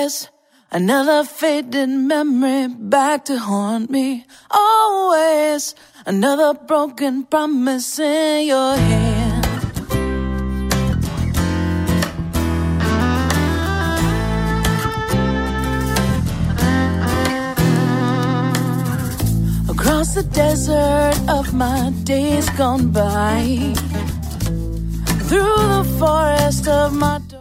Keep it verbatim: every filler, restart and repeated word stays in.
Always another faded memory back to haunt me. Always another broken promise in your hand. Across the desert of my days gone by, through the forest of my